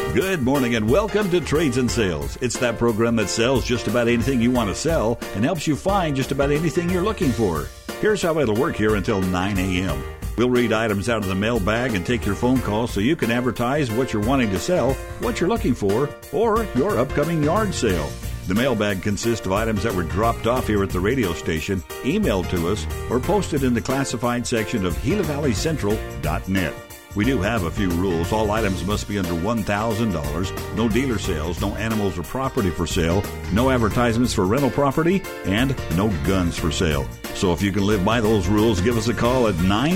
Good morning and welcome to Trades and Sales. It's that program that sells just about anything you want to sell and helps you find just about anything you're looking for. Here's how it'll work here until 9 a.m. We'll read items out of the mailbag and take your phone calls so you can advertise what you're wanting to sell, what you're looking for, or your upcoming yard sale. The mailbag consists of items that were dropped off here at the radio station, emailed to us, or posted in the classified section of GilaValleyCentral.net. We do have a few rules. All items must be under $1,000. No dealer sales, no animals or property for sale, no advertisements for rental property, and no guns for sale. So if you can live by those rules, give us a call at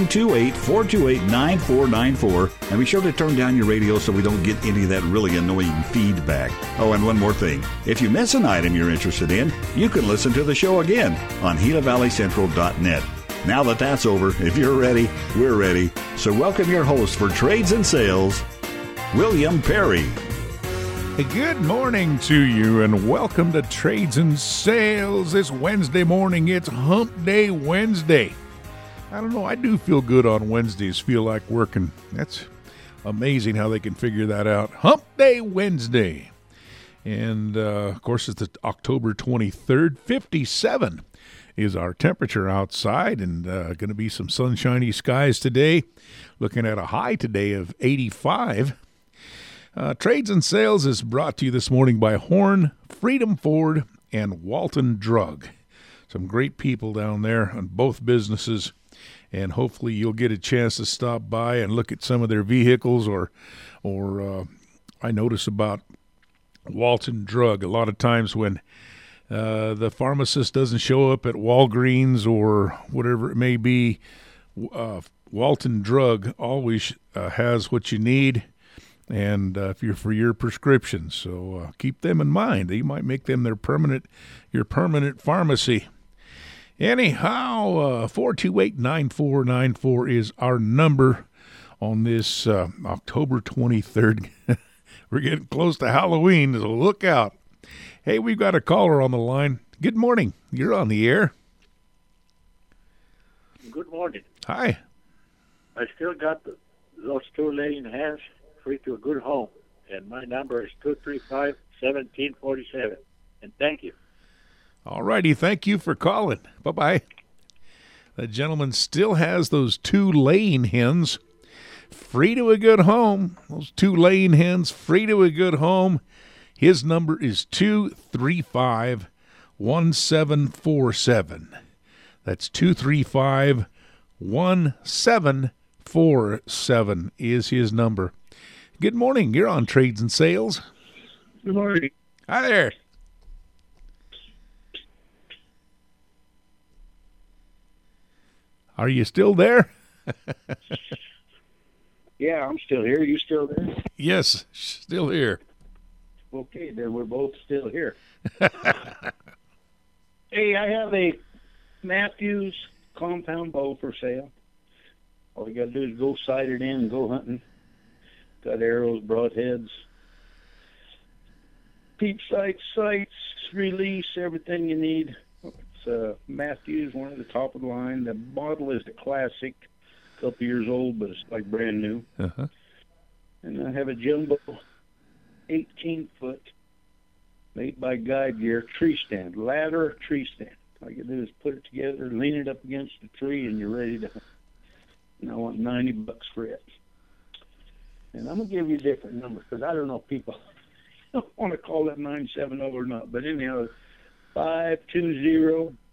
928-428-9494. And be sure to turn down your radio so we don't get any of that really annoying feedback. Oh, and one more thing. If you miss an item you're interested in, you can listen to the show again on GilaValleyCentral.net. Now that that's over, if you're ready, we're ready. So welcome your host for Trades and Sales, William Perry. Hey, good morning to you and welcome to Trades and Sales. This Wednesday morning, it's Hump Day Wednesday. I don't know, I do feel good on Wednesdays, feel like working. That's amazing how they can figure that out. Hump Day Wednesday. And, of course, it's the October 23rd, 57. Is our temperature outside, and going to be some sunshiny skies today. Looking at a high today of 85. Trades and Sales is brought to you this morning by Horn, Freedom Ford, and Walton Drug. Some great people down there on both businesses, and hopefully you'll get a chance to stop by and look at some of their vehicles, or I notice about Walton Drug. A lot of times when the pharmacist doesn't show up at Walgreens or whatever it may be, Walton Drug always has what you need, and if you're for your prescriptions. So keep them in mind. You might make them your permanent pharmacy. Anyhow, 428-9494 is our number on this October 23rd. We're getting close to Halloween, so look out. Hey, we've got a caller on the line. Good morning. You're on the air. Good morning. Hi. I still got those two laying hands free to a good home, and my number is 235-1747. And thank you. All righty. Thank you for calling. Bye-bye. The gentleman still has those two laying hens free to a good home. Those two laying hens free to a good home. His number is 235-1747. That's 235-1747 is his number. Good morning. You're on Trades and Sales. Good morning. Hi there. Are you still there? Yeah, I'm still here. You still there? Yes, still here. Okay, then we're both still here. Hey, I have a Matthews compound bow for sale. All you got to do is go sight it in and go hunting. Got arrows, broadheads, peep sights, release, everything you need. It's Matthews, one of the top of the line. The model is the classic, a couple years old, but it's like brand new. Uh-huh. And I have a jumbo 18-foot, made by Guide Gear, tree stand, ladder tree stand. All you do is put it together, lean it up against the tree, and you're ready to hunt. And I want $90 for it. And I'm going to give you a different number, because I don't know if people want to call that 970 or not. But anyhow, 520-507-4103.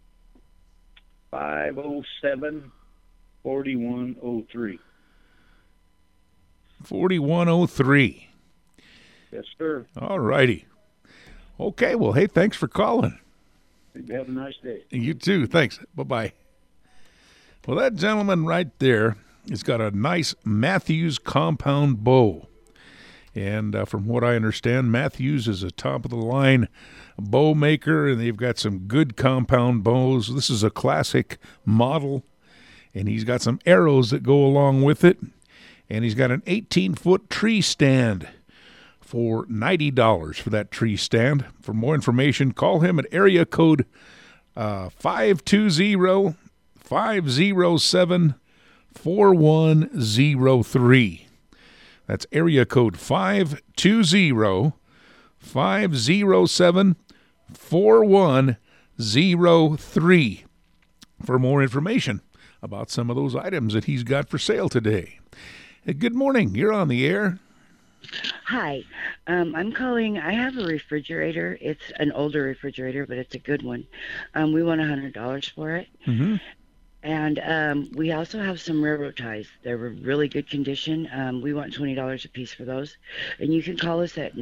4103. Yes, sir. All righty. Okay, well, hey, thanks for calling. You have a nice day. You too. Thanks. Bye-bye. Well, that gentleman right there has got a nice Matthews compound bow. And from what I understand, Matthews is a top-of-the-line bow maker, and they've got some good compound bows. This is a classic model, and he's got some arrows that go along with it. And he's got an 18-foot tree stand for $90 for that tree stand. For more information, call him at area code 520-507-4103. That's area code 520-507-4103 for more information about some of those items that he's got for sale today. Hey, good morning. You're on the air. Hi. I'm calling. I have a refrigerator. It's an older refrigerator, but it's a good one. We want $100 for it. Mm-hmm. And we also have some railroad ties. They're in really good condition. We want $20 a piece for those. And you can call us at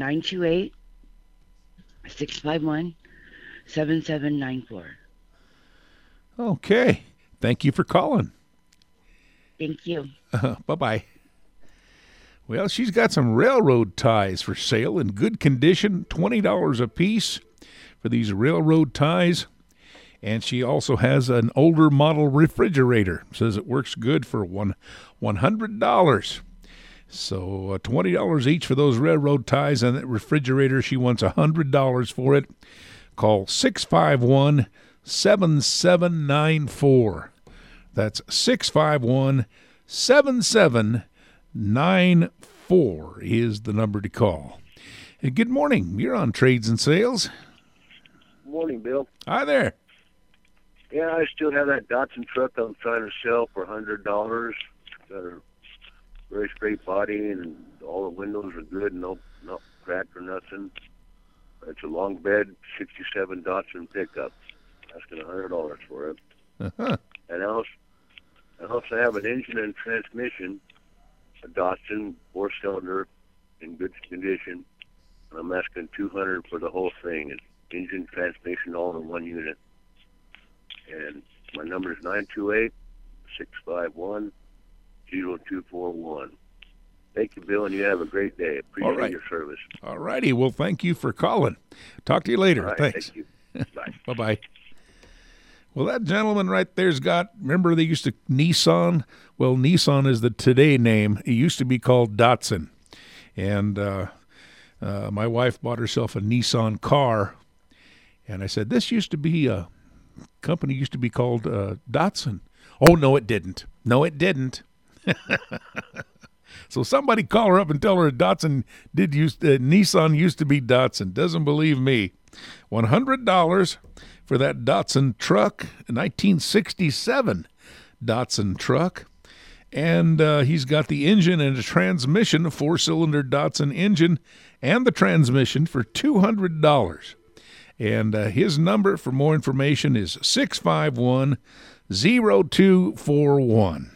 928-651-7794. Okay. Thank you for calling. Thank you. Bye-bye. Well, she's got some railroad ties for sale in good condition, $20 a piece for these railroad ties. And she also has an older model refrigerator. Says it works good for $100. So $20 each for those railroad ties and that refrigerator. She wants $100 for it. Call 651-7794. That's 651-7794 is the number to call. Hey, good morning. You're on Trades and Sales. Morning, Bill. Hi there. Yeah, I still have that Datsun truck I'm trying to sell for $100. Got a very straight body, and all the windows are good, no cracked or nothing. It's a long bed, 67 Datsun pickup. Asking $100 for it. Uh-huh. And I also have an engine and transmission, a Datsun 4-cylinder in good condition. And I'm asking $200 for the whole thing. It's engine, transmission, all in one unit. And my number is 928-651-0241. Thank you, Bill, and you have a great day. Appreciate your service. All righty. Well, thank you for calling. Talk to you later. All right, Thanks. Thank you. Bye. Bye-bye. Well, that gentleman right there's got, remember they used to, Nissan? Well, Nissan is the today name. It used to be called Datsun. And my wife bought herself a Nissan car. And I said, this used to be a company used to be called Datsun. Oh, no, it didn't. No, it didn't. So somebody call her up and tell her Datsun Nissan used to be Datsun. Doesn't believe me. $100 for that Datsun truck, a 1967 Datsun truck. And he's got the engine and a transmission, a 4-cylinder Datsun engine, and the transmission for $200. And his number for more information is 651-0241.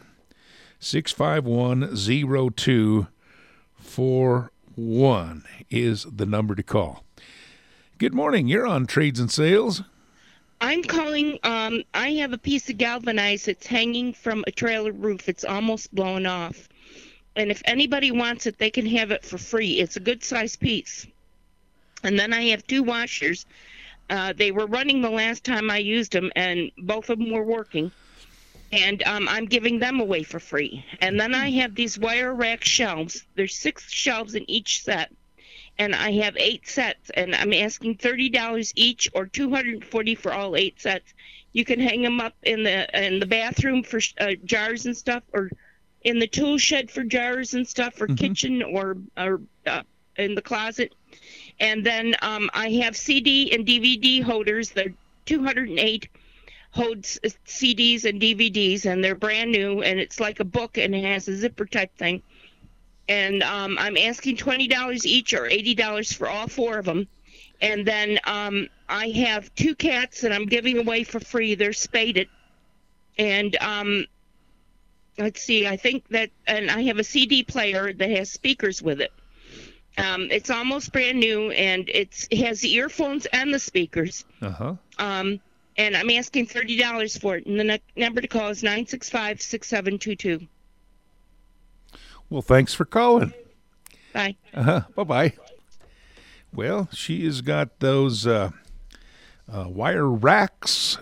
651-0241 is the number to call. Good morning. You're on Trades and Sales. I'm calling. I have a piece of galvanized that's hanging from a trailer roof. It's almost blown off. And if anybody wants it, they can have it for free. It's a good-sized piece. And then I have 2 washers. They were running the last time I used them, and both of them were working. And I'm giving them away for free. And then I have these wire rack shelves. There's 6 shelves in each set. And I have 8 sets, and I'm asking $30 each or $240 for all 8 sets. You can hang them up in the bathroom for jars and stuff, or in the tool shed for jars and stuff, or kitchen, or in the closet. And then I have CD and DVD holders. They're 208 holds CDs and DVDs, and they're brand new, and it's like a book, and it has a zipper type thing. And I'm asking $20 each or $80 for all 4 of them. And then I have 2 cats that I'm giving away for free. They're spaded. And let's see, I think that, and I have a CD player that has speakers with it. It's almost brand new, and it has the earphones and the speakers. Uh-huh. And I'm asking $30 for it. And the number to call is 965-6722. Well, thanks for calling. Bye. Bye-bye. Well, she has got those wire racks,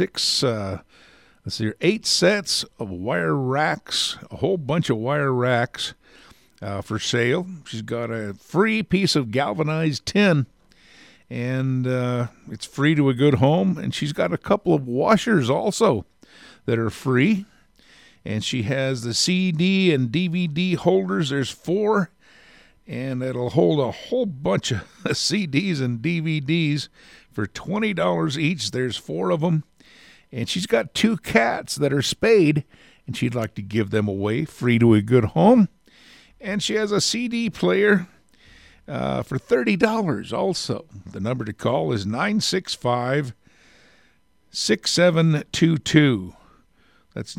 8 sets of wire racks, a whole bunch of wire racks for sale. She's got a free piece of galvanized tin, and it's free to a good home. And she's got a couple of washers also that are free. And she has the CD and DVD holders. There's 4 and it'll hold a whole bunch of CDs and DVDs for $20 each. There's 4 of them, and she's got 2 cats that are spayed, and she'd like to give them away free to a good home. And she has a CD player for $30 also. The number to call is 965-6722. That's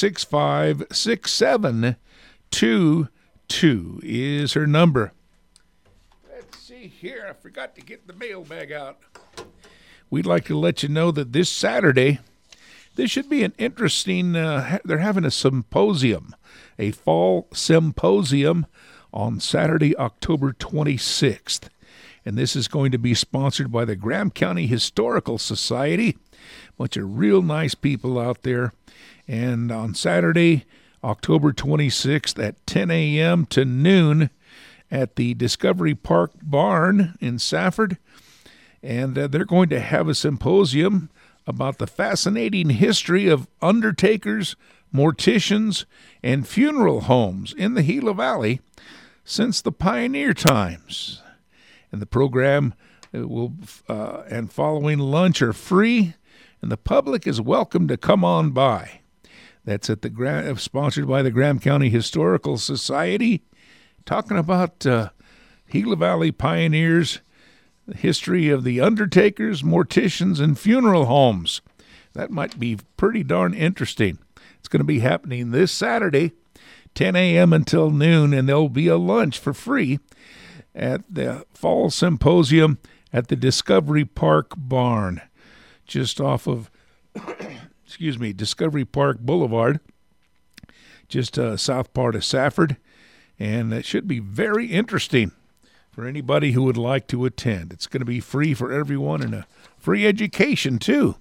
965-6722 is her number. Let's see here. I forgot to get the mailbag out. We'd like to let you know that this Saturday, this should be an interesting, they're having a symposium, a fall symposium on Saturday, October 26th. And this is going to be sponsored by the Graham County Historical Society. A bunch of real nice people out there. And on Saturday, October 26th at 10 a.m. to noon at the Discovery Park Barn in Safford. And they're going to have a symposium about the fascinating history of undertakers, morticians, and funeral homes in the Gila Valley since the pioneer times. And the program will and following lunch are free, and the public is welcome to come on by. That's at the sponsored by the Graham County Historical Society, talking about Gila Valley pioneers, the history of the undertakers, morticians, and funeral homes. That might be pretty darn interesting. It's going to be happening this Saturday, 10 a.m. until noon, and there'll be a lunch for free at the Fall Symposium at the Discovery Park Barn, just off of Discovery Park Boulevard, just south part of Safford. And it should be very interesting for anybody who would like to attend. It's going to be free for everyone and a free education, too.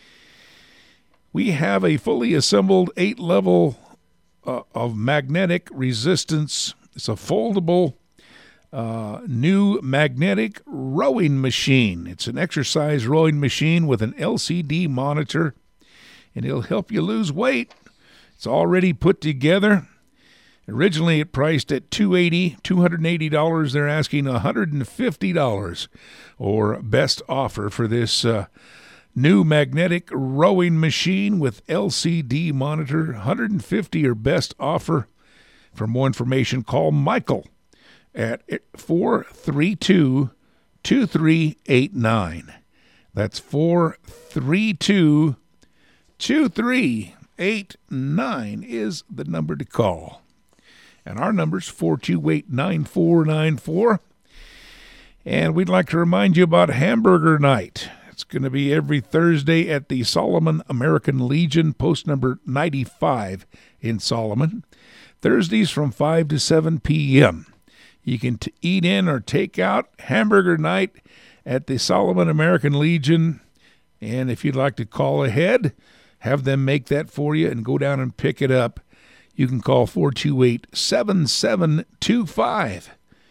We have a fully assembled 8-level of magnetic resistance. It's a foldable new magnetic rowing machine. It's an exercise rowing machine with an LCD monitor, and it'll help you lose weight. It's already put together. Originally, it priced at $280. They're asking $150, or best offer for this new magnetic rowing machine with LCD monitor. $150 or best offer. For more information, call Michael at 432-2389. That's 432-2389 is the number to call. And our number's 428-9494. And we'd like to remind you about Hamburger Night. It's going to be every Thursday at the Solomon American Legion, post number 95 in Solomon. Thursdays from 5 to 7 p.m. You can eat in or take out Hamburger Night at the Solomon American Legion. And if you'd like to call ahead, have them make that for you and go down and pick it up. You can call 428-7725.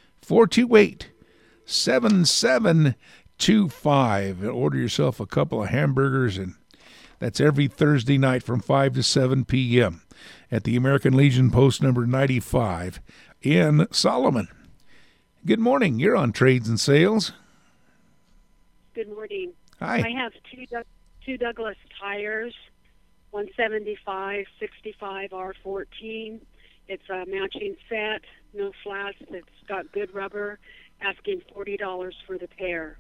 428-7725. And order yourself a couple of hamburgers, and that's every Thursday night from 5 to 7 p.m. at the American Legion, post number 95 in Solomon. Good morning. You're on Trades and Sales. Good morning. Hi. I have two Douglas tires, 175, 65 R14. It's a matching set, no flats. It's got good rubber. Asking $40 for the pair.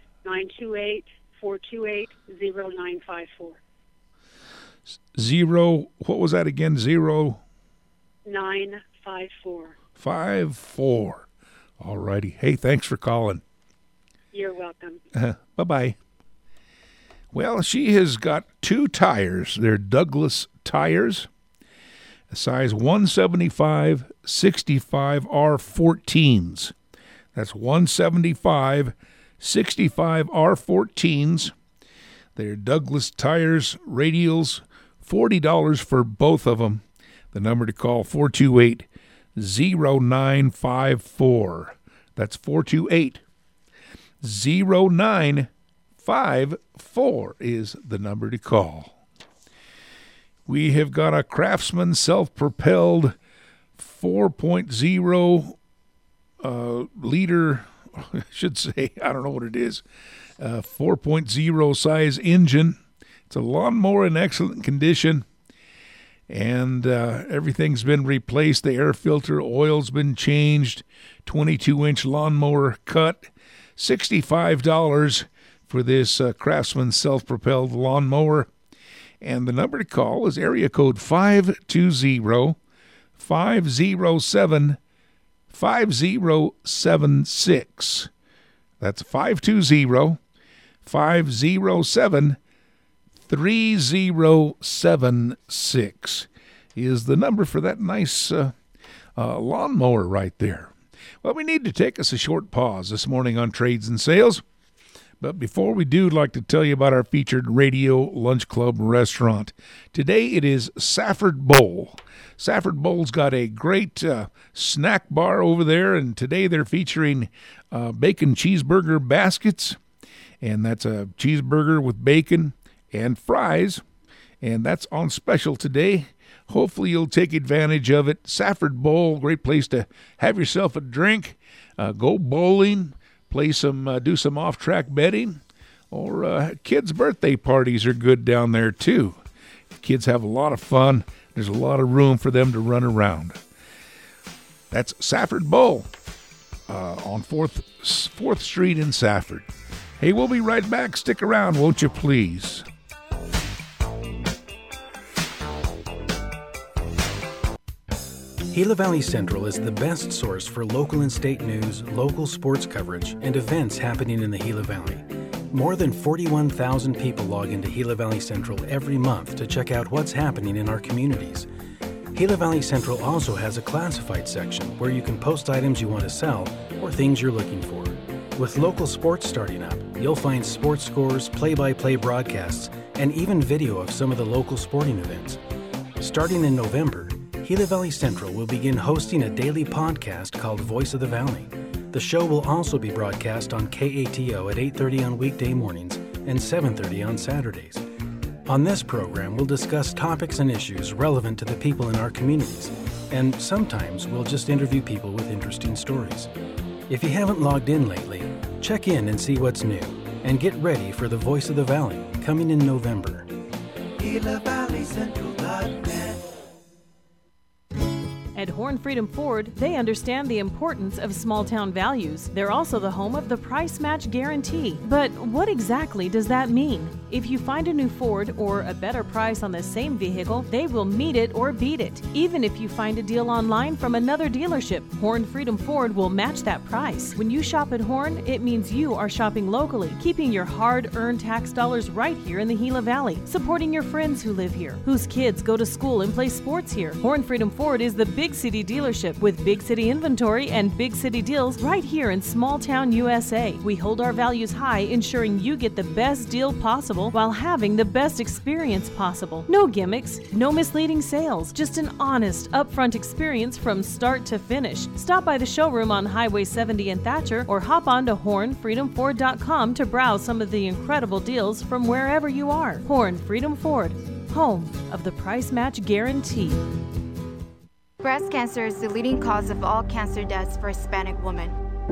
928-428-0954. What was that again? 954. 54. All righty. Hey, thanks for calling. You're welcome. Bye-bye. Well, she has got 2 tires. They're Douglas tires, a size 175, 65 R14s. That's 175, 65 R14s. They're Douglas tires, radials, $40 for both of them. The number to call, 428-0954. That's 428-0954 is the number to call. We have got a Craftsman self-propelled 4.0 liter, I should say, I don't know what it is, 4.0 size engine. It's a lawnmower in excellent condition, and everything's been replaced. The air filter oil's been changed. 22-inch lawnmower cut. $65 for this Craftsman self-propelled lawnmower. And the number to call is area code 520-507-5076. That's 520-507-3076 is the number for that nice lawnmower right there. Well, we need to take us a short pause this morning on Trades and Sales. But before we do, I'd like to tell you about our featured Radio Lunch Club restaurant. Today it is Safford Bowl. Safford Bowl's got a great snack bar over there, and today they're featuring bacon cheeseburger baskets. And that's a cheeseburger with bacon and fries, and that's on special today. Hopefully you'll take advantage of it. Safford Bowl, great place to have yourself a drink, go bowling, play some, do some off-track betting, or kids' birthday parties are good down there too. Kids have a lot of fun. There's a lot of room for them to run around. That's Safford Bowl on 4th Street in Safford. Hey, we'll be right back. Stick around, won't you please? Gila Valley Central is the best source for local and state news, local sports coverage, and events happening in the Gila Valley. More than 41,000 people log into Gila Valley Central every month to check out what's happening in our communities. Gila Valley Central also has a classified section where you can post items you want to sell or things you're looking for. With local sports starting up, you'll find sports scores, play-by-play broadcasts, and even video of some of the local sporting events. Starting in November, Gila Valley Central will begin hosting a daily podcast called Voice of the Valley. The show will also be broadcast on KATO at 8:30 on weekday mornings and 7:30 on Saturdays. On this program, we'll discuss topics and issues relevant to the people in our communities, and sometimes we'll just interview people with interesting stories. If you haven't logged in lately, check in and see what's new, and get ready for the Voice of the Valley coming in November. GilaValleyCentral.net. At Horn Freedom Ford, they understand the importance of small-town values. They're also the home of the price match guarantee. But what exactly does that mean? If you find a new Ford or a better price on the same vehicle, they will meet it or beat it. Even if you find a deal online from another dealership, Horn Freedom Ford will match that price. When you shop at Horn, it means you are shopping locally, keeping your hard-earned tax dollars right here in the Gila Valley, supporting your friends who live here, whose kids go to school and play sports here. Horn Freedom Ford is the big city dealership with big city inventory and big city deals right here in small town USA. We hold our values high, ensuring you get the best deal possible while having the best experience possible. No gimmicks, no misleading sales, just an honest, upfront experience from start to finish. Stop by the showroom on Highway 70 in Thatcher or hop on to HornFreedomFord.com to browse some of the incredible deals from wherever you are. Horn Freedom Ford, home of the price match guarantee. Breast cancer is the leading cause of all cancer deaths for Hispanic women.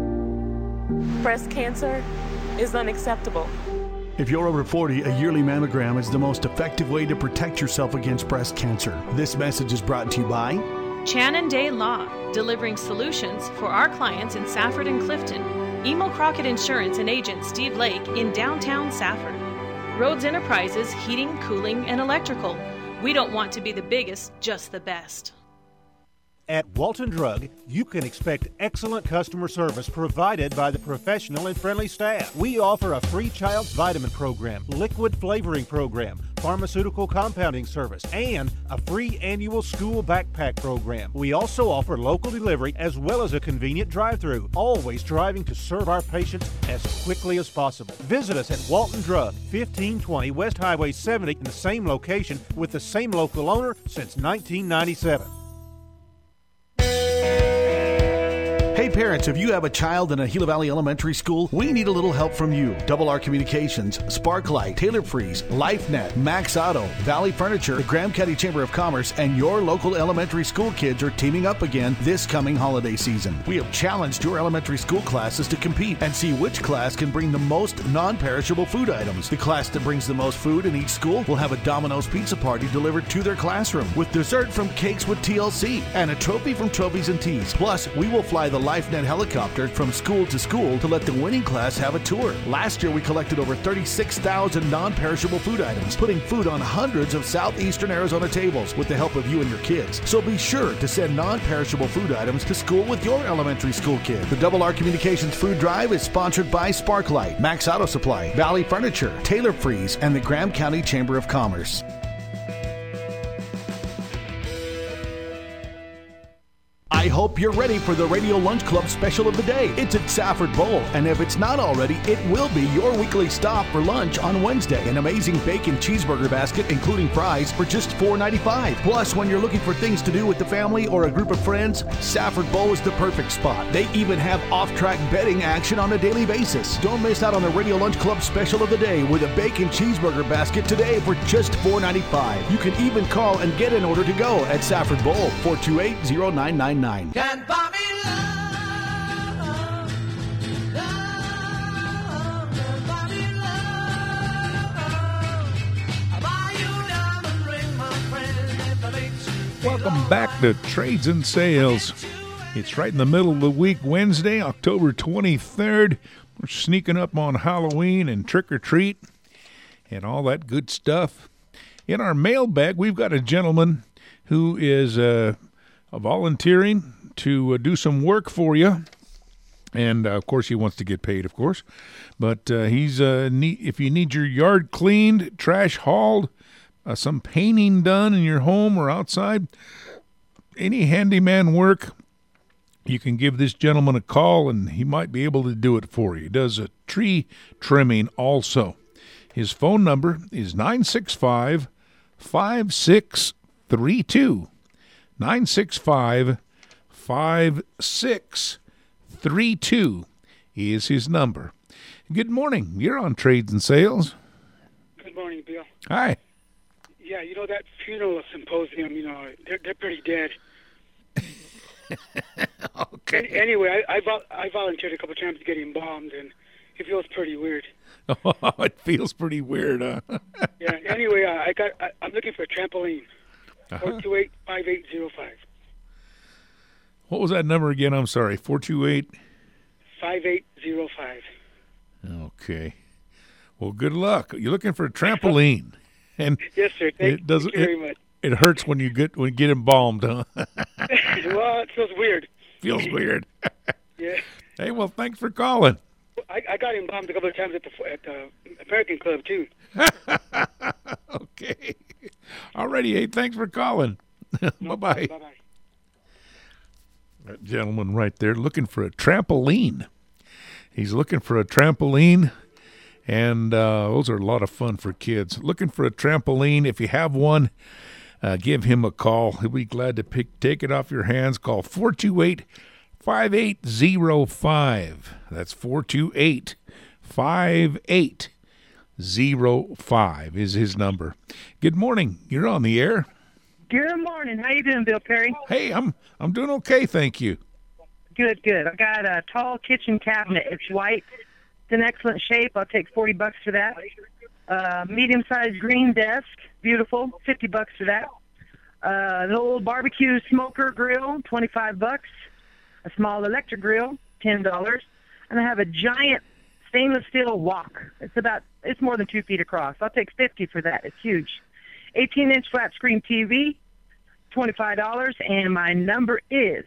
Breast cancer is unacceptable. If you're over 40, a yearly mammogram is the most effective way to protect yourself against breast cancer. This message is brought to you by Channon Day Law, delivering solutions for our clients in Safford and Clifton. Emo Crockett Insurance and agent Steve Lake in downtown Safford. Rhodes Enterprises, heating, cooling, and electrical. We don't want to be the biggest, just the best. At Walton Drug, you can expect excellent customer service provided by the professional and friendly staff. We offer a free child's vitamin program, liquid flavoring program, pharmaceutical compounding service, and a free annual school backpack program. We also offer local delivery as well as a convenient drive-thru, always striving to serve our patients as quickly as possible. Visit us at Walton Drug, 1520 West Highway 70 in the same location with the same local owner since 1997. Hey parents, if you have a child in a Gila Valley Elementary School, we need a little help from you. Double R Communications, Sparklight, Taylor Freeze, LifeNet, Max Auto, Valley Furniture, the Graham County Chamber of Commerce, and your local elementary school kids are teaming up again this coming holiday season. We have challenged your elementary school classes to compete and see which class can bring the most non-perishable food items. The class that brings the most food in each school will have a Domino's pizza party delivered to their classroom with dessert from Cakes with TLC and a trophy from Trophies and Teas. Plus, we will fly the LifeNet helicopter from school to school to let the winning class have a tour. Last year, we collected over 36,000 non-perishable food items, putting food on hundreds of southeastern Arizona tables with the help of you and your kids. So be sure to send non-perishable food items to school with your elementary school kid. The Double R Communications Food Drive is sponsored by Sparklight, Max Auto Supply, Valley Furniture, Taylor Freeze, and the Graham County Chamber of Commerce. I hope you're ready for the Radio Lunch Club special of the day. It's at Safford Bowl, and if it's not already, it will be your weekly stop for lunch on Wednesday. An amazing bacon cheeseburger basket, including fries, for just $4.95. Plus, when you're looking for things to do with the family or a group of friends, Safford Bowl is the perfect spot. They even have off-track betting action on a daily basis. Don't miss out on the Radio Lunch Club special of the day with a bacon cheeseburger basket today for just $4.95. You can even call and get an order to go at Safford Bowl, 428-0999. Can't buy me love, can't buy me love. I buy you diamond ring, my friend, if it makes you feel Welcome back to Trades and Sales. It's right in the middle of the week, Wednesday, October 23rd. We're sneaking up on Halloween and trick-or-treat and all that good stuff. In our mailbag, we've got a gentleman who is volunteering to do some work for you. And, of course, he wants to get paid, of course. But he's if you need your yard cleaned, trash hauled, some painting done in your home or outside, any handyman work, you can give this gentleman a call, and he might be able to do it for you. He does a tree trimming also. His phone number is 965-5632. 965-5632 is his number. Good morning. You're on Trades and Sales. Good morning, Bill. Hi. Yeah, you know, that funeral symposium, you know, they're pretty dead. Okay. Anyway, I volunteered a couple times to get embalmed, and it feels pretty weird. Oh, it feels pretty weird, huh? Yeah, anyway, I'm looking for a trampoline. 428-5805. What was that number again? I'm sorry. 428? 5805. Okay. Well, good luck. You're looking for a trampoline. And yes, sir. Thank you very much. It hurts when you get embalmed, huh? Well, it feels weird. Feels weird. Yeah. Hey, well, thanks for calling. I got embalmed a couple of times at the American Club, too. Okay. Alrighty, hey, thanks for calling. Bye-bye. Bye-bye. That gentleman right there looking for a trampoline. He's looking for a trampoline, and those are a lot of fun for kids. Looking for a trampoline. If you have one, give him a call. He'll be glad to take it off your hands. Call 428-5805. That's 428-5805 is his number. Good morning. You're on the air. Good morning. How you doing, Bill Perry? Hey, I'm doing okay, thank you. Good. I got a tall kitchen cabinet. It's white. It's in excellent shape. I'll take $40 for that. Medium-sized green desk. Beautiful. $50 for that. An old barbecue smoker grill, $25. A small electric grill, $10. And I have a giant stainless steel wok. It's more than 2 feet across. I'll take $50 for that. It's huge. 18-inch flat screen TV, $25, and my number is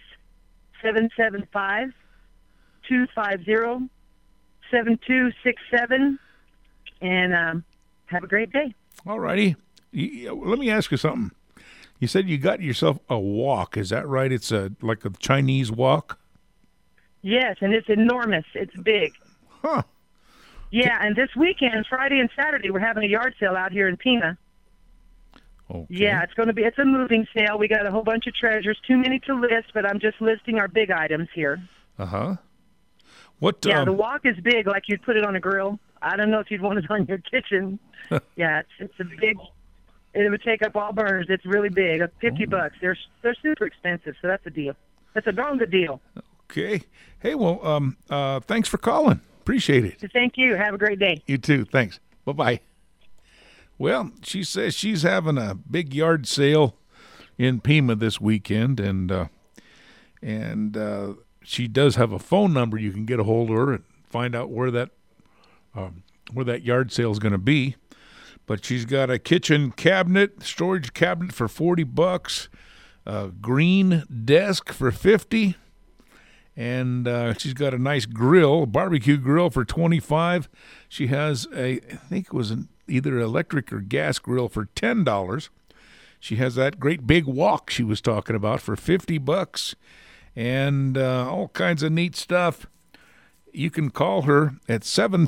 775-250-7267, and have a great day. All righty. Let me ask you something. You said you got yourself a wok. Is that right? It's like a Chinese wok? Yes, and it's enormous. It's big. Huh. Yeah, and this weekend, Friday and Saturday, we're having a yard sale out here in Pima. Okay. Yeah, it's a moving sale. We got a whole bunch of treasures, too many to list, but I'm just listing our big items here. What? Yeah, the wok is big, like you'd put it on a grill. I don't know if you'd want it on your kitchen. Yeah, it's a big. It would take up all burners. It's really big. $50. They're super expensive, so that's a deal. That's a darn good deal. Okay. Hey, well, thanks for calling. Appreciate it. Thank you. Have a great day. You too. Thanks. Bye-bye. Well, she says she's having a big yard sale in Pima this weekend, and she does have a phone number you can get a hold of her and find out where that yard sale is going to be. But she's got a kitchen cabinet, storage cabinet for $40, a green desk for $50, and she's got a nice grill, a barbecue grill for $25. She has I think it was either electric or gas grill for $10. She has that great big wok she was talking about for $50, and all kinds of neat stuff. You can call her at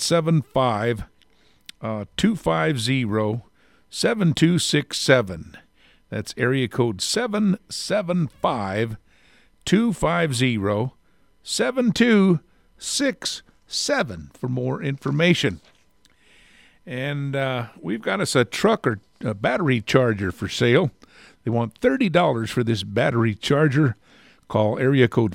775-250-7267. That's area code 775-250-7267 for more information. And we've got us a truck or a battery charger for sale. They want $30 for this battery charger. Call area code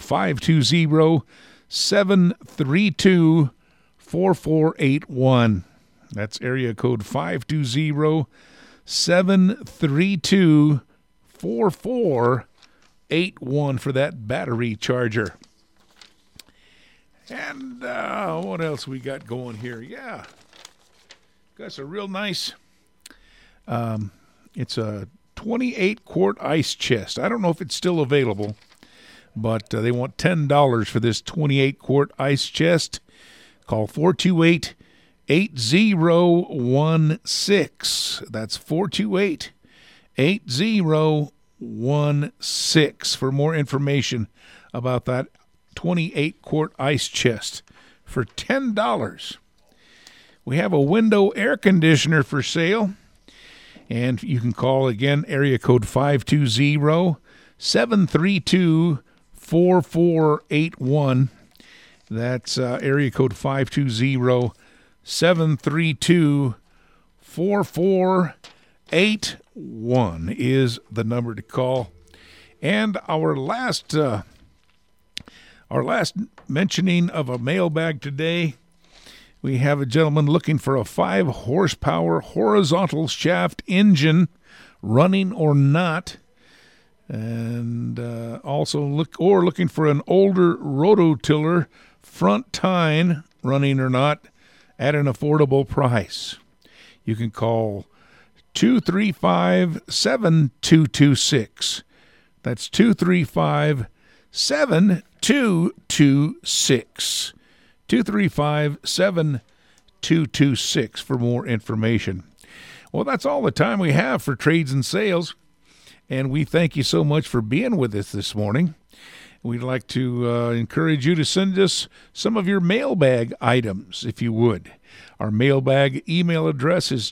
520-732-4481. That's area code 520-732-4481 for that battery charger. And what else we got going here? Yeah. Got a real nice, it's a 28-quart ice chest. I don't know if it's still available, but they want $10 for this 28-quart ice chest. Call 428-8016. That's 428-8016 for more information about that 28-quart ice chest for $10. We have a window air conditioner for sale, and you can call again, area code 520-732-4481. That's area code 520-732-4481 is the number to call. And our last mentioning of a mailbag today, we have a gentleman looking for a 5-horsepower horizontal shaft engine, running or not, and also looking for an older rototiller front tine, running or not, at an affordable price. You can call 235-7226. That's 235-7226. 235-7226 for more information. Well, that's all the time we have for Trades and Sales, and we thank you so much for being with us this morning. We'd like to encourage you to send us some of your mailbag items, if you would. Our mailbag email address is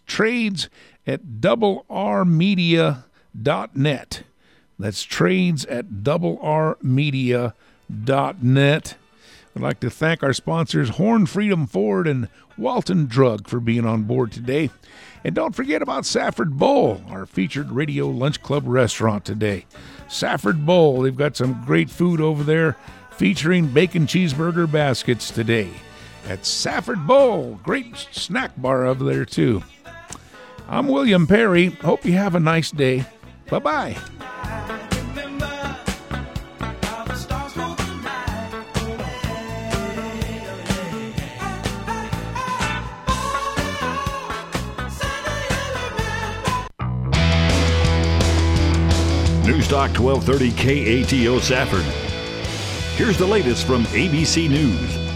trades@rrmedia.net. That's trades@rrmedia.net. I'd like to thank our sponsors, Horn Freedom Ford and Walton Drug, for being on board today. And don't forget about Safford Bowl, our featured radio lunch club restaurant today. Safford Bowl, they've got some great food over there featuring bacon cheeseburger baskets today at Safford Bowl. Great snack bar over there, too. I'm William Perry. Hope you have a nice day. Bye-bye. Newstalk 1230 KATO Safford. Here's the latest from ABC News.